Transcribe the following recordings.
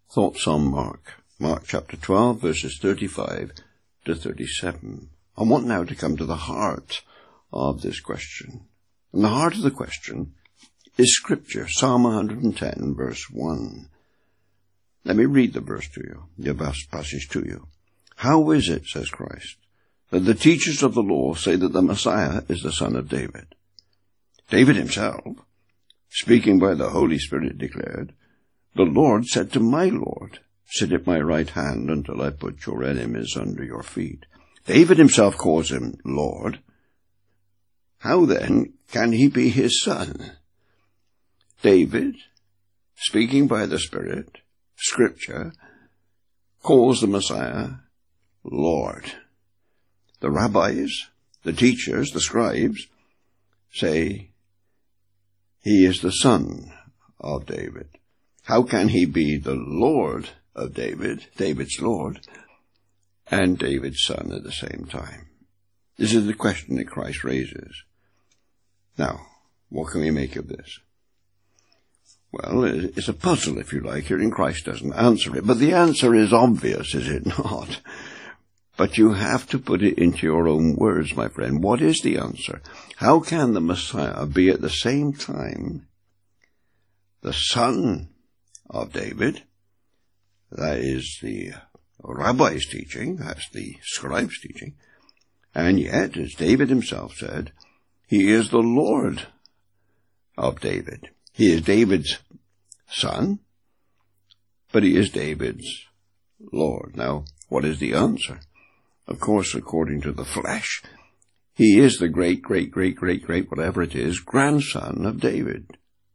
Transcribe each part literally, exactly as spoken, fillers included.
Thoughts on Mark. Mark chapter twelve, verses thirty-five to thirty-seven. I want now to come to the heart of this question. And the heart of the question is Scripture, Psalm one hundred ten, verse one. Let me read the verse to you, the passage to you. How is it, says Christ, that the teachers of the law say that the Messiah is the son of David? David himself, speaking by the Holy Spirit, declared, "The Lord said to my Lord, sit at my right hand until I put your enemies under your feet." David himself calls him Lord. How then can he be his son? David, speaking by the Spirit, Scripture, calls the Messiah Lord. The rabbis, the teachers, the scribes say he is the son of David. How can he be the Lord of David, David's Lord, and David's son at the same time? This is the question that Christ raises. Now, what can we make of this? Well, it's a puzzle, if you like, here, and Christ doesn't answer it. But the answer is obvious, is it not? But you have to put it into your own words, my friend. What is the answer? How can the Messiah be at the same time the son of David? That is the rabbi's teaching, that's the scribe's teaching. And yet, as David himself said, he is the Lord of David. He is David's son, but he is David's Lord. Now, what is the answer? Of course, according to the flesh, he is the great, great, great, great, great, whatever it is, grandson of David.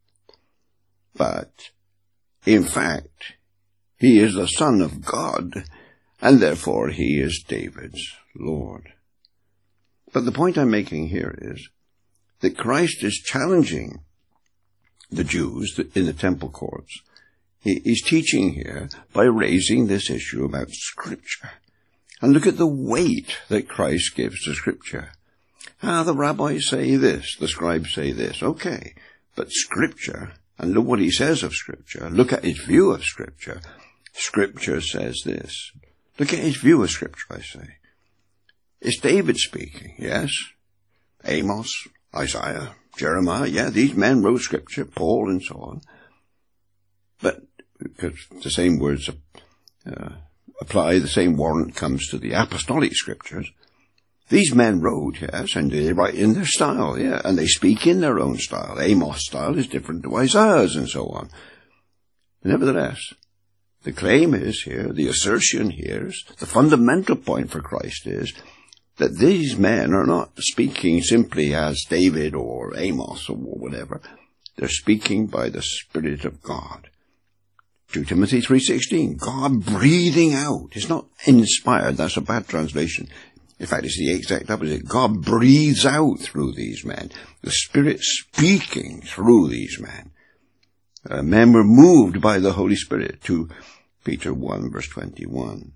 But, in fact, he is the Son of God, and therefore he is David's Lord. But the point I'm making here is that Christ is challenging the Jews in the temple courts. He's teaching here by raising this issue about Scripture. And look at the weight that Christ gives to Scripture. Ah, the rabbis say this, the scribes say this. Okay, but Scripture, and look what he says of Scripture. Look at his view of Scripture. Scripture says this. Look at his view of Scripture, I say. It's David speaking, yes. Amos, Isaiah, Jeremiah, yeah, these men wrote Scripture, Paul and so on. But because the same words uh, apply, the same warrant comes to the apostolic Scriptures. These men wrote, yes, and they write in their style, yeah, and they speak in their own style. Amos' style is different to Isaiah's and so on. Nevertheless, the claim is here, the assertion here, is, the fundamental point for Christ is that these men are not speaking simply as David or Amos or whatever. They're speaking by the Spirit of God. Second Timothy three sixteen, God breathing out. It's not inspired, that's a bad translation. In fact, it's the exact opposite. God breathes out through these men. The Spirit speaking through these men. Uh, men were moved by the Holy Spirit, to Peter one, verse twenty-one.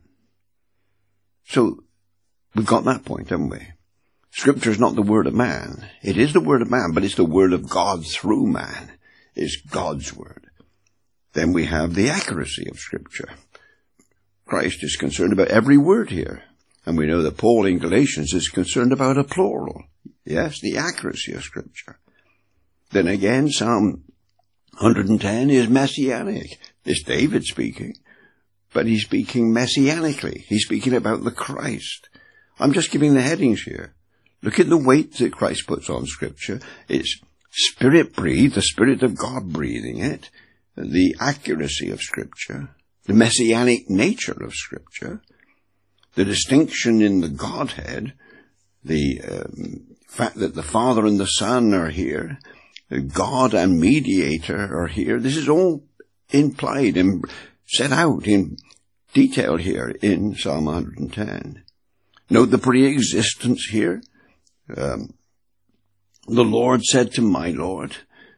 So, we've got that point, haven't we? Scripture is not the word of man. It is the word of man, but it's the word of God through man. It's God's word. Then we have the accuracy of Scripture. Christ is concerned about every word here. And we know that Paul in Galatians is concerned about a plural. Yes, the accuracy of Scripture. Then again, Psalm one hundred ten is messianic. It's David speaking, but he's speaking messianically. He's speaking about the Christ. I'm just giving the headings here. Look at the weight that Christ puts on Scripture. It's Spirit-breathed, the Spirit of God breathing it, the accuracy of Scripture, the messianic nature of Scripture, the distinction in the Godhead, the um, fact that the Father and the Son are here, God and mediator are here. This is all implied and set out in detail here in Psalm one hundred ten. Note the pre-existence here. Um, the Lord said to my Lord.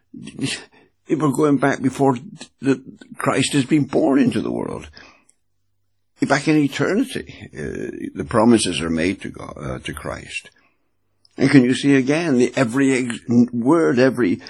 We're going back before the, Christ has been born into the world. Back in eternity, uh, the promises are made to God, uh, to Christ. And can you see again, the, every ex- word, every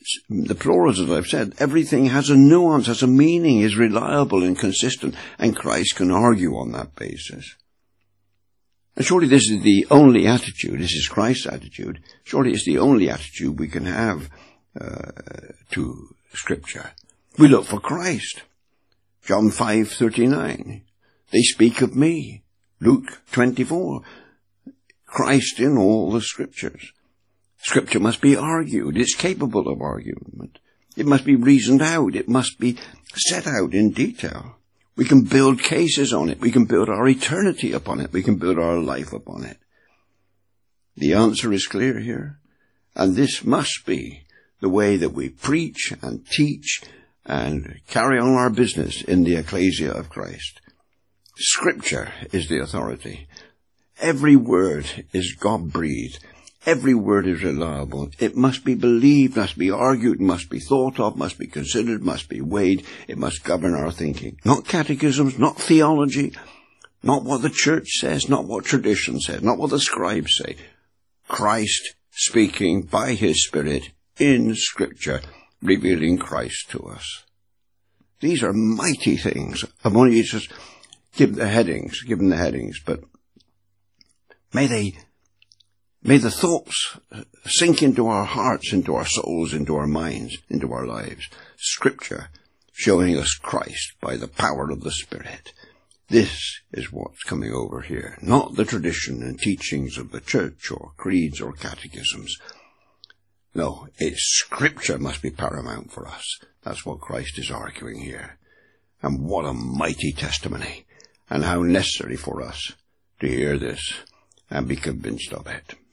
the plurals, as I've said, everything has a nuance, has a meaning, is reliable and consistent, and Christ can argue on that basis. And surely this is the only attitude, this is Christ's attitude, surely it's the only attitude we can have uh, to Scripture. We look for Christ. John five thirty-nine, they speak of me. Luke twenty-four, Christ in all the Scriptures. Scripture must be argued. It's capable of argument. It must be reasoned out. It must be set out in detail. We can build cases on it. We can build our eternity upon it. We can build our life upon it. The answer is clear here. And this must be the way that we preach and teach and carry on our business in the ecclesia of Christ. Scripture is the authority. Every word is God-breathed. Every word is reliable. It must be believed, must be argued, must be thought of, must be considered, must be weighed. It must govern our thinking. Not catechisms, not theology, not what the church says, not what tradition says, not what the scribes say. Christ speaking by his Spirit in Scripture, revealing Christ to us. These are mighty things. I'm only just give the headings, give them the headings, but may they May the thoughts sink into our hearts, into our souls, into our minds, into our lives. Scripture showing us Christ by the power of the Spirit. This is what's coming over here. Not the tradition and teachings of the church or creeds or catechisms. No, it's Scripture must be paramount for us. That's what Christ is arguing here. And what a mighty testimony. And how necessary for us to hear this and be convinced of it.